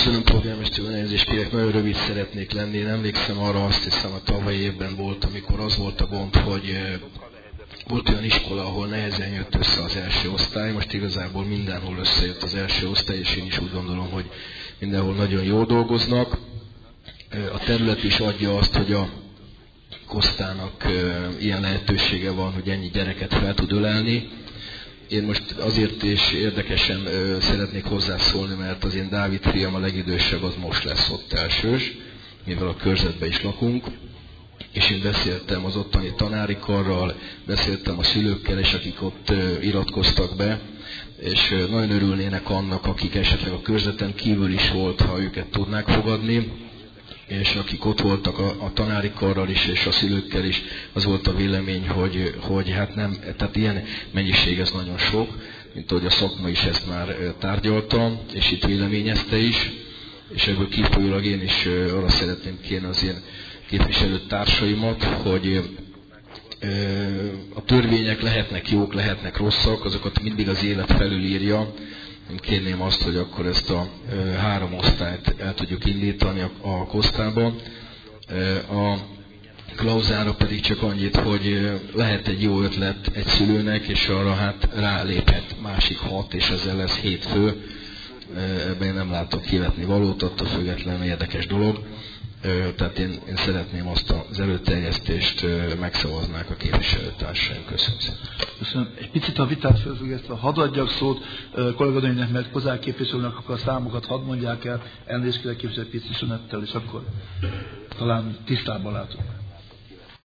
Köszönöm, polgármester úr, elnézést kérek, nagyon rövid szeretnék lenni. Én emlékszem arra, azt hiszem a tavalyi évben volt, amikor az volt a gond, hogy volt olyan iskola, ahol nehezen jött össze az első osztály. Most igazából mindenhol összejött az első osztály, és én is úgy gondolom, hogy mindenhol nagyon jól dolgoznak. A terület is adja azt, hogy a Kosztának ilyen lehetősége van, hogy ennyi gyereket fel tud ölelni. Én most azért is érdekesen szeretnék hozzászólni, mert az én Dávid fiam, a legidősebb, az most lesz ott elsős, mivel a körzetben is lakunk. És én beszéltem az ottani tanári karral, beszéltem a szülőkkel, és akik ott iratkoztak be, és nagyon örülnének annak, akik esetleg a körzeten kívül is volt, ha őket tudnák fogadni, és akik ott voltak a tanári karral is, és a szülőkkel is, az volt a vélemény, hogy hát nem, tehát ilyen mennyiség ez nagyon sok, mint ahogy a szakma is ezt már tárgyalta, és itt véleményezte is, és ebből kifolyólag én is arra szeretném kérni az én képviselőtársaimat, hogy a törvények lehetnek jók, lehetnek rosszak, azokat mindig az élet felülírja. Én kérném azt, hogy akkor ezt a 3 osztályt el tudjuk indítani a Kosztában. A klauzára pedig csak annyit, hogy lehet egy jó ötlet egy szülőnek, és arra hát ráléphet másik 6, és ezzel lesz 7 fő. Ebben én nem látok kivetni valót, attól függetlenül érdekes dolog. Tehát én szeretném azt az előterjesztést megszavaznák a képviselőtársaim. Köszönöm szépen. Köszönöm. Egy picit a vitát felfüggesztve, hadd adjak szót kolléganőinek, mert Kozák képviselőnek, akkor a számokat hadd mondják el, elnézést kérek képviselőtől, és akkor talán tisztában látunk.